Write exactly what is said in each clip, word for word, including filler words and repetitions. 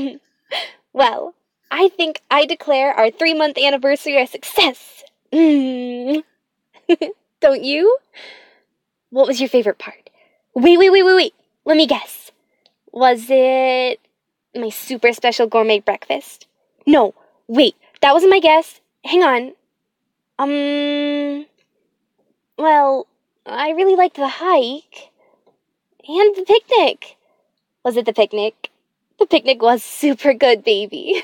Well, I think I declare our three-month anniversary a success. Mm. Don't you? What was your favorite part? Wait, wait, wait, wait, wait. Let me guess. Was it my super special gourmet breakfast? No, wait, that wasn't my guess. Hang on. Um, well, I really liked the hike. And the picnic. Was it the picnic? The picnic was super good, baby.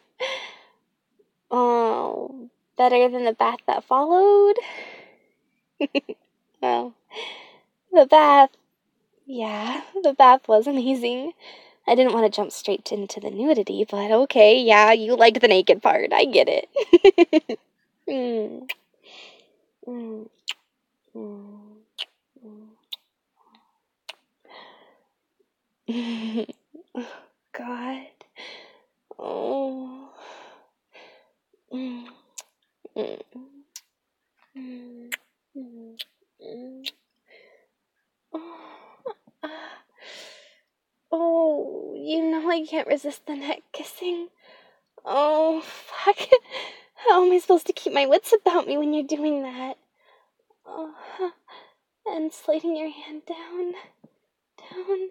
Oh, better than the bath that followed? Well, the bath, yeah, the bath was amazing. I didn't want to jump straight into the nudity, but okay, yeah, you liked the naked part. I get it. mm. Mm. Mm. Oh, God. Oh. Mm. Mm. Mm. Mm. Mm. Oh. Ah. Oh, you know I can't resist the neck kissing. Oh, fuck. How am I supposed to keep my wits about me when you're doing that? Oh, and sliding your hand down, down.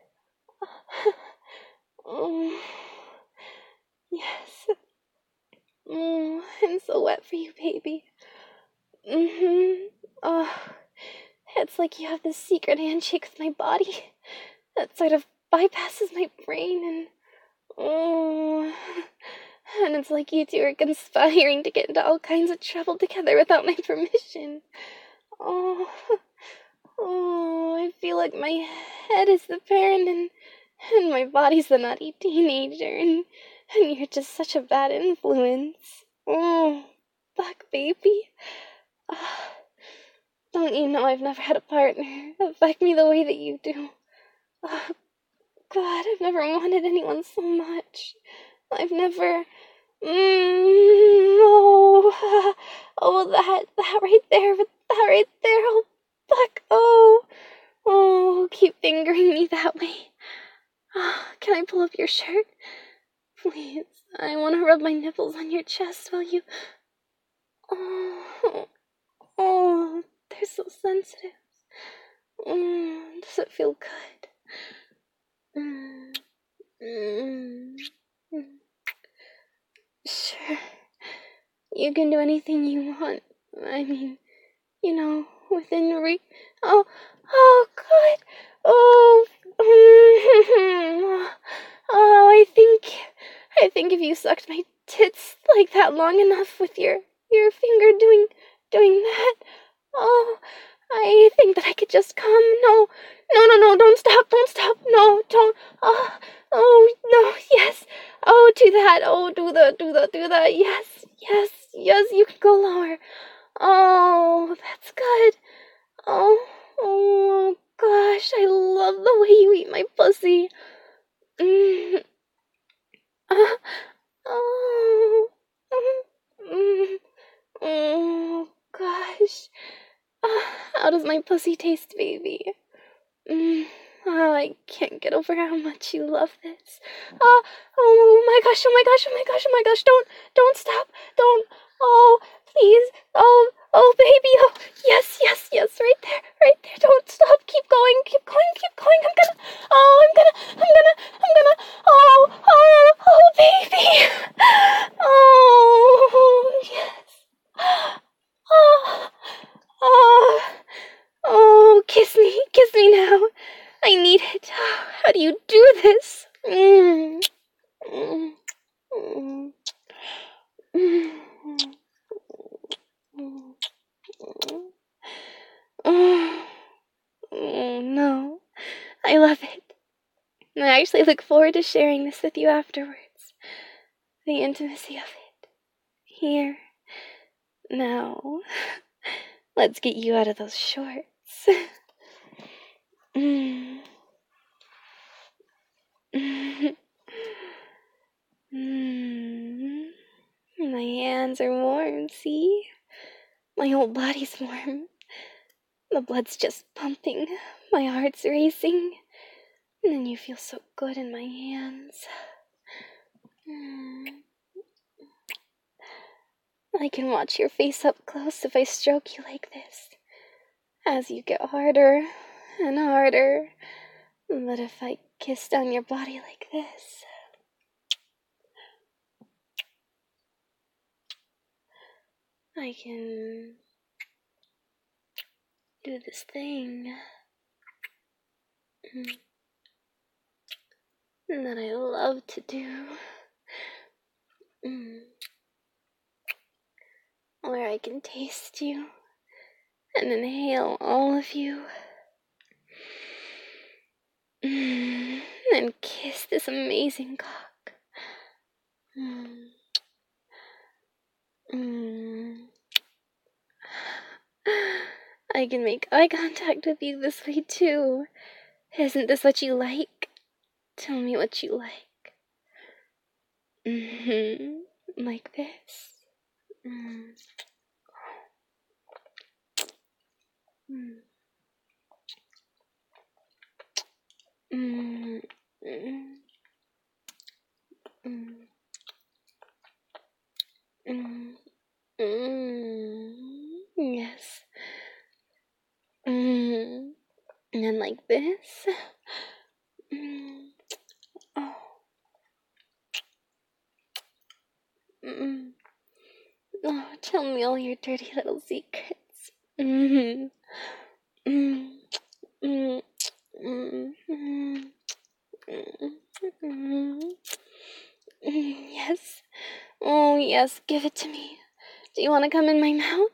Oh, yes. Mm, I'm so wet for you, baby. Mm-hmm. Oh, it's like you have this secret handshake with my body that sort of bypasses my brain and... Oh... And it's like you two are conspiring to get into all kinds of trouble together without my permission. Oh, oh, I feel like my head is the parent and, and my body's the naughty teenager, and, and you're just such a bad influence. Oh, fuck, baby. Oh, don't you know I've never had a partner affect me the way that you do? Oh, God, I've never wanted anyone so much. I've never... Mmm, oh, oh, that, that right there, that right there, oh, fuck, oh, oh, keep fingering me that way. Oh, can I pull up your shirt? Please, I want to rub my nipples on your chest while you, oh, oh, they're so sensitive. Mm, does it feel good? Mm, mm, mm. Sure. You can do anything you want. I mean, you know, within reach. Oh, oh, God. Oh, oh, I think, I think if you sucked my tits like that long enough with your, your finger doing, doing that, oh, I think that I could just come. No, no, no, no, don't stop, don't stop, no, don't, oh, oh, no, yes, oh, do that, oh, do the, do the, do the, yes, yes, yes, you can go lower. Oh, that's good. Oh, oh, gosh, I love the way you eat my pussy. Mm. Uh, oh, mm, oh, gosh. Uh, how does my pussy taste, baby? Mm. Oh, I can't get over how much you love this. Oh, oh my gosh, oh my gosh, oh my gosh, oh my gosh, don't, don't stop, don't, oh, please, oh, oh, baby, oh, yes, yes, yes, right there, right there, don't stop, keep going, keep going, keep going, I'm gonna, oh, I'm gonna, I'm gonna, I'm gonna, oh, oh, oh, baby, oh, yes, oh, oh, oh, kiss me, kiss me now. I need it. How do you do this? Mm. Mm. Mm. Mm. Mm. Oh, no. I love it. I actually look forward to sharing this with you afterwards. The intimacy of it. Here. Now. Let's get you out of those shorts. Mm. Mm. My hands are warm, see? My whole body's warm. The blood's just pumping. My heart's racing. And then you feel so good in my hands. Mm. I can watch your face up close if I stroke you like this, as you get harder and harder. But if I kiss down your body like this, I can do this thing that I love to do, where I can taste you and inhale all of you, and kiss this amazing cock. Mm. Mm. I can make eye contact with you this way too. Isn't this what you like? Tell me what you like. Mm-hmm. Like this. Mm. Mm. Mm. Mm. Mm. Mm. Yes. Mm. And then like this. Mm. Oh. Mm. Oh, tell me all your dirty little secrets. Mm-hmm. Mm. Mm. Mm. Mm. Mm. Mm. Yes. Oh, yes, give it to me. Do you want to come in my mouth?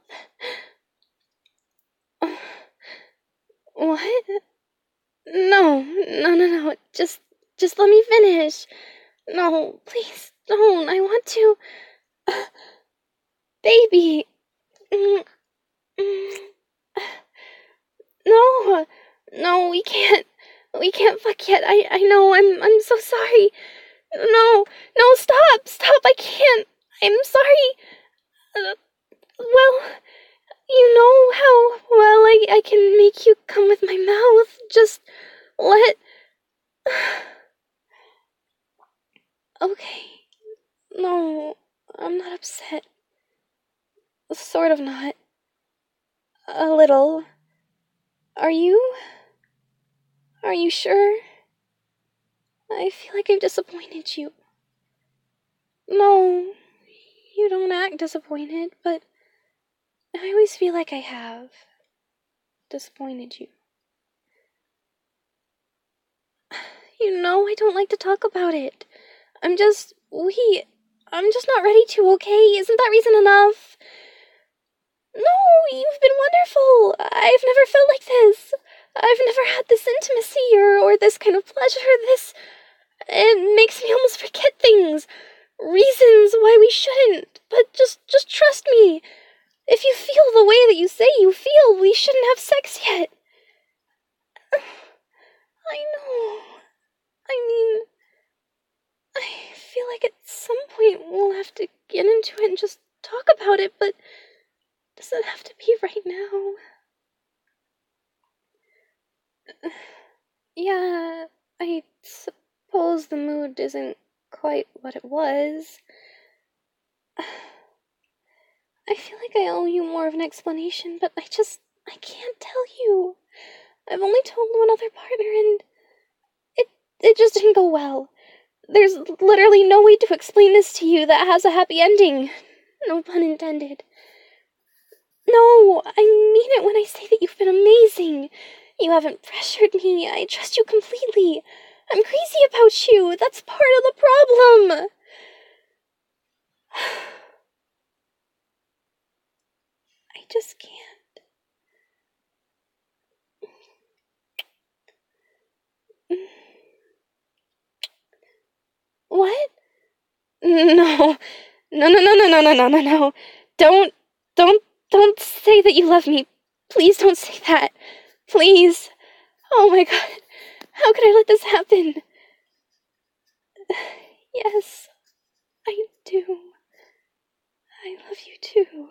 Oh. What? No, no, no, no. Just, just let me finish. No, please don't. I want to. Uh, baby. Mm, mm. No, no, we can't. We can't fuck yet. I, I know. I'm, I'm so sorry. No, no, stop, stop. I can't. I'm sorry. Uh, well, you know how well I, I can make you come with my mouth. Just let. Okay. No, I'm not upset. Sort of not. A little. Are you? Are you sure? I feel like I've disappointed you. No, you don't act disappointed, but I always feel like I have disappointed you. You know, I don't like to talk about it. I'm just, we, I'm just not ready to, okay? Isn't that reason enough? No, you've been wonderful. I've never felt like this. I've never had this intimacy or, or this kind of pleasure. This, it makes me almost forget things. Reasons why we shouldn't. But just, just trust me. If you feel the way that you say you feel, we shouldn't have sex yet. I know. I mean, I feel like at some point we'll have to get into it and just talk about it, but it doesn't have to be right now. Yeah, I suppose the mood isn't quite what it was. I feel like I owe you more of an explanation, but I just, I can't tell you. I've only told one other partner and it, it just didn't go well. There's literally no way to explain this to you that has a happy ending. No pun intended. No, I mean it when I say that you've been amazing. You haven't pressured me. I trust you completely. I'm crazy about you. That's part of the problem. I just can't. What? No. No, no, no, no, no, no, no, no, no. Don't, don't, don't say that you love me. Please don't say that. Please. Oh my god. How could I let this happen? Yes, I do. I love you too.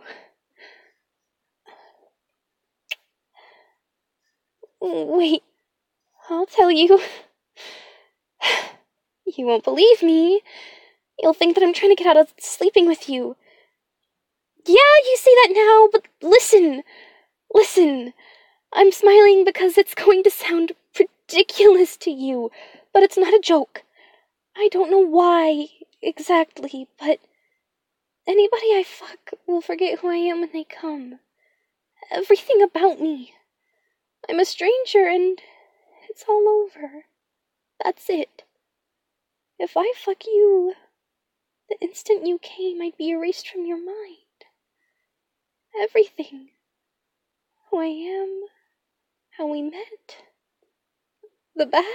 Wait, I'll tell you. You won't believe me, You'll think that I'm trying to get out of sleeping with you. Yeah, you say that now, but listen. Listen. I'm smiling because it's going to sound ridiculous to you, but it's not a joke. I don't know why exactly, but anybody I fuck will forget who I am when they come. Everything about me. I'm a stranger and it's all over. That's it. If I fuck you, the instant you came, I'd be erased from your mind. Everything. Who I am, how we met, the bath.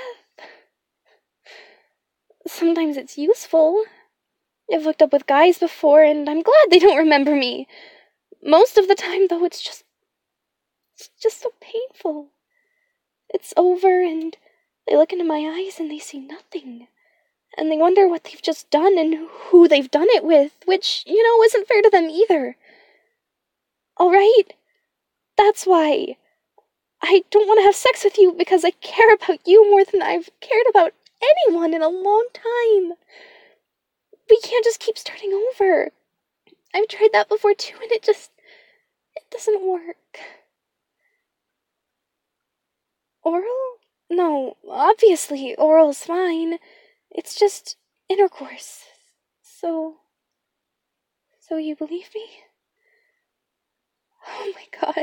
Sometimes it's useful. I've hooked up with guys before, and I'm glad they don't remember me. Most of the time, though, it's just... It's just so painful. It's over, and they look into my eyes and they see nothing. And they wonder what they've just done and who they've done it with, which, you know, isn't fair to them either. Alright? That's why. I don't want to have sex with you because I care about you more than I've cared about anyone in a long time. We can't just keep starting over. I've tried that before too, and it just... it doesn't work. Oral? No, obviously, oral's fine. It's just intercourse. So... So you believe me? Oh my god.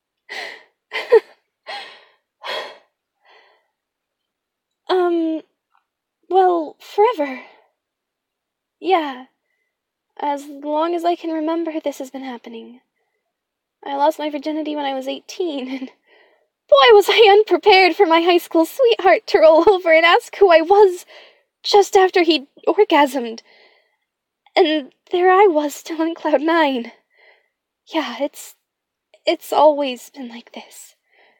um... Well, forever. Yeah. As long as I can remember, this has been happening. I lost my virginity when I was eighteen, and boy was I unprepared for my high school sweetheart to roll over and ask who I was just after he'd orgasmed. And there I was, still on cloud nine. Yeah, it's... it's always been like this.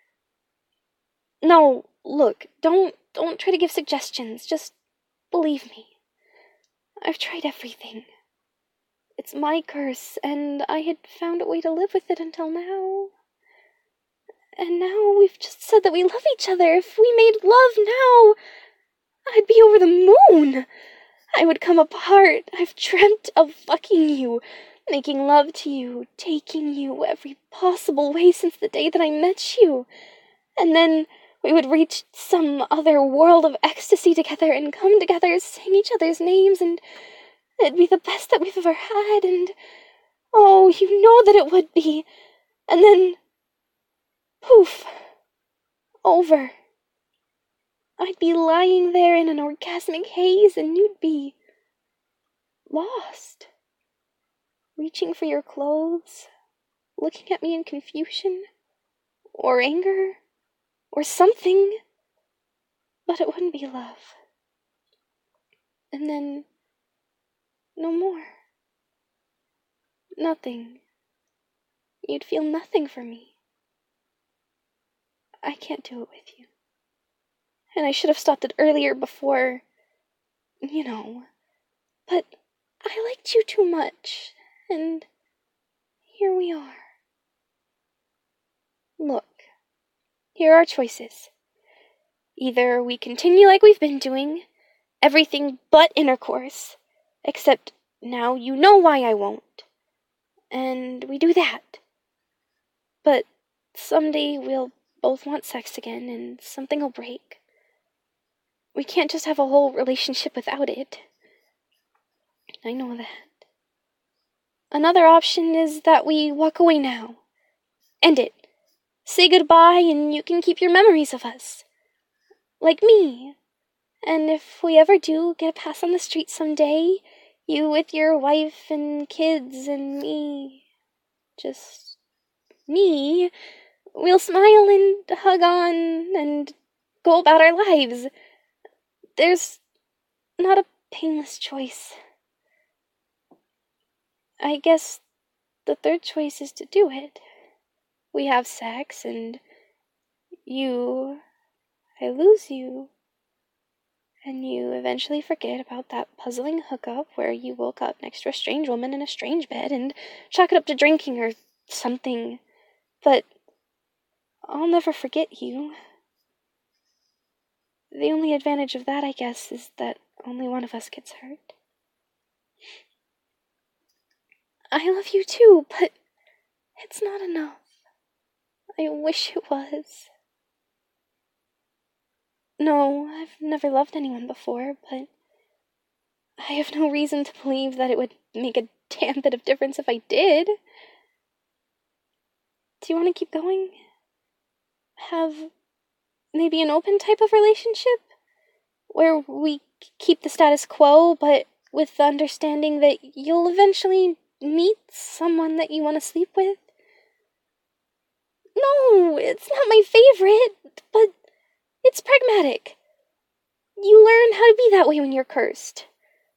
No, look, don't... don't try to give suggestions, just believe me. I've tried everything. It's my curse, and I had found a way to live with it until now. And now we've just said that we love each other. If we made love now, I'd be over the moon. I would come apart. I've dreamt of fucking you, making love to you, taking you every possible way since the day that I met you. And then we would reach some other world of ecstasy together and come together, sing each other's names, and it'd be the best that we've ever had, and oh, you know that it would be. And then, poof, over. I'd be lying there in an orgasmic haze, and you'd be lost. Reaching for your clothes, looking at me in confusion, or anger, or something, but it wouldn't be love. And then, no more. Nothing. You'd feel nothing for me. I can't do it with you. And I should have stopped it earlier before, you know, but I liked you too much, and here we are. Look, here are choices. Either we continue like we've been doing, everything but intercourse, except now you know why I won't, and we do that. But someday we'll both want sex again, and something will break. We can't just have a whole relationship without it. I know that. Another option is that we walk away now. End it. Say goodbye and you can keep your memories of us. Like me. And if we ever do get a pass on the street someday, you with your wife and kids and me, just me, we'll smile and hug on and go about our lives. There's not a painless choice. I guess the third choice is to do it. We have sex, and you... I lose you. And you eventually forget about that puzzling hookup where you woke up next to a strange woman in a strange bed and chalk it up to drinking or something. But I'll never forget you. The only advantage of that, I guess, is that only one of us gets hurt. I love you too, but it's not enough. I wish it was. No, I've never loved anyone before, but I have no reason to believe that it would make a damn bit of difference if I did. Do you want to keep going? Have maybe an open type of relationship? Where we keep the status quo, but with the understanding that you'll eventually meet someone that you want to sleep with? No, it's not my favorite, but it's pragmatic. You learn how to be that way when you're cursed.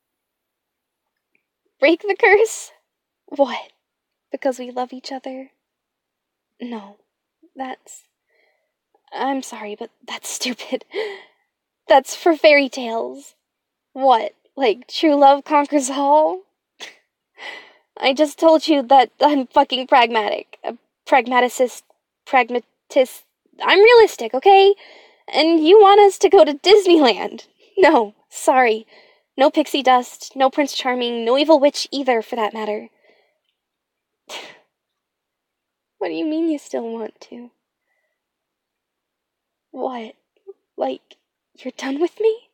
Break the curse? What? Because we love each other? No, that's... I'm sorry, but that's stupid. That's for fairy tales. What? Like, true love conquers all? I just told you that I'm fucking pragmatic. A pragmaticist, pragmatist... I'm realistic, okay? And you want us to go to Disneyland. No, sorry. No pixie dust, no Prince Charming, no evil witch either, for that matter. What do you mean you still want to? What? Like, you're done with me?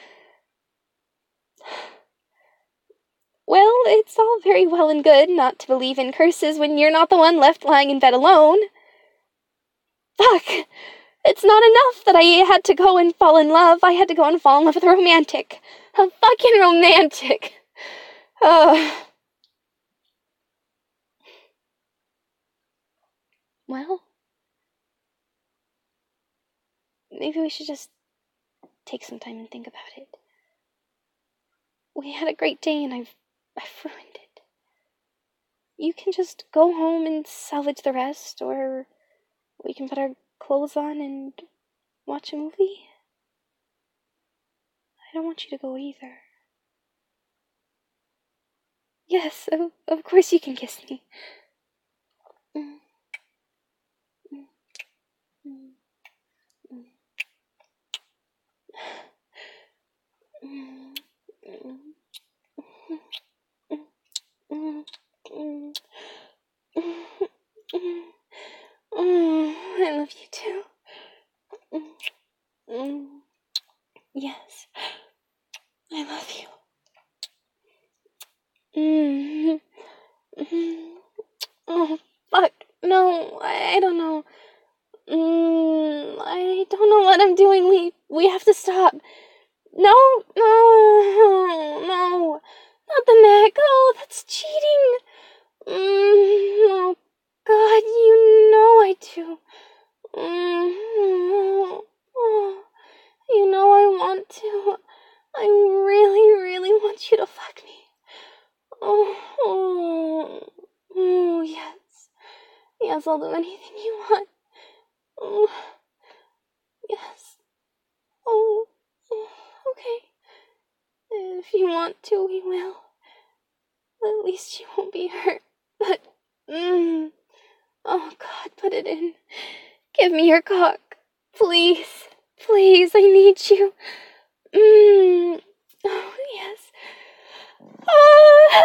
Well, it's all very well and good not to believe in curses when you're not the one left lying in bed alone. Fuck! It's not enough that I had to go and fall in love. I had to go and fall in love with a romantic. A fucking romantic. Uh. Well, maybe we should just take some time and think about it. We had a great day and I've, I've ruined it. You can just go home and salvage the rest, or we can put our clothes on and watch a movie. I don't want you to go either. Yes, of, of course you can kiss me. Mm. Mm. Mm. Mm. Mm. Mm. Mm. Mm. Mm. I love you too. Mm. Mm. Yes, I love you. Mm. Mm. Oh, fuck. No, I, I don't know. Mm, I don't know what I'm doing. We we have to stop. No, no, no. Not the neck. Oh, that's cheating. Mm, oh, God, you know I do. Mm, oh, you know I want to. I really, really want you to fuck me. Oh, oh, oh, yes. Yes, I'll do anything you want. Oh, yes. Oh, okay. If you want to, we will. At least you won't be hurt. But, mmm. Oh, God, put it in. Give me your cock. Please. Please, I need you. Mmm. Oh, yes. Oh,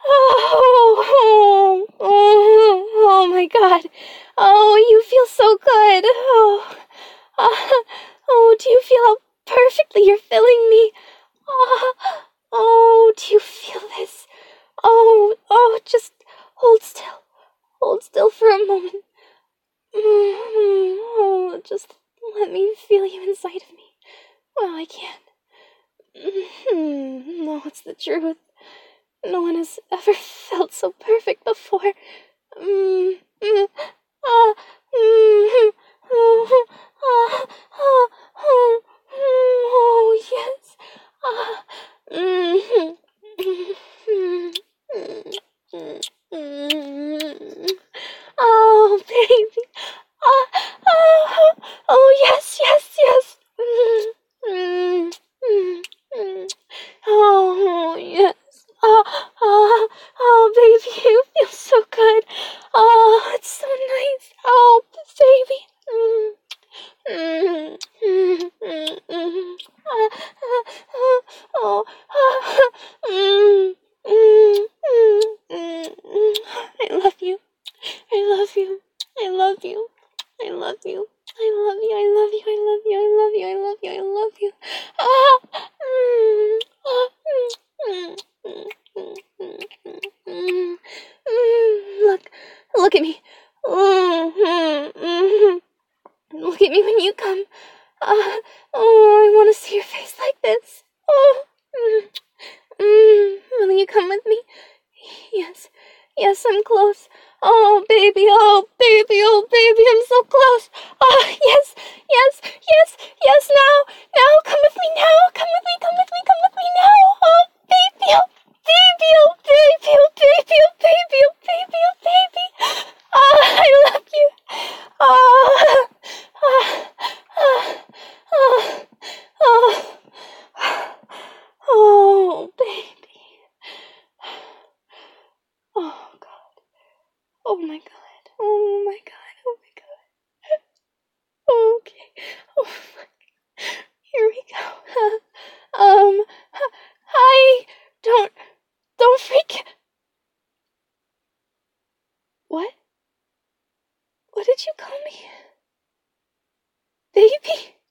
oh, oh, oh, my God. Oh, you feel so good. Oh, uh, oh, do you feel how perfectly you're filling me? Oh, oh, do you feel this? Oh, oh, just hold still. Hold still for a moment. Mm-hmm. Oh, just let me feel you inside of me. Well, I can. Mm-hmm. No, it's the truth. No one has ever felt so perfect before. Mm-hmm. Ah, mm-hmm. Oh, ah, ah, oh, oh, yes. Ah, mm-hmm. Oh, baby. Ah, oh, oh, yes, yes, yes. Oh, yes. Oh, oh, oh, baby, you feel so good. Oh, it's so nice. Oh, baby. Mm. Mm, mm, mm. Ah, ah, ah, oh, ah, mm, mm, mm, mm, yes, I'm close. Oh, baby, oh, baby, oh, baby, I'm so close. Oh, yes, yes, yes, yes, now, now, come with me now, come with me, come with me, come with me now. Oh, baby, oh, baby, oh, baby, oh, baby, oh, baby, oh, baby, oh, baby. Oh, I love you. Oh, oh, oh, oh, oh, oh, baby. Oh, God. Oh, my God. Oh, my God. Oh, my God. Okay. Oh, my. Here we go. Um, hi. Don't, don't freak. What? What did you call me? Baby?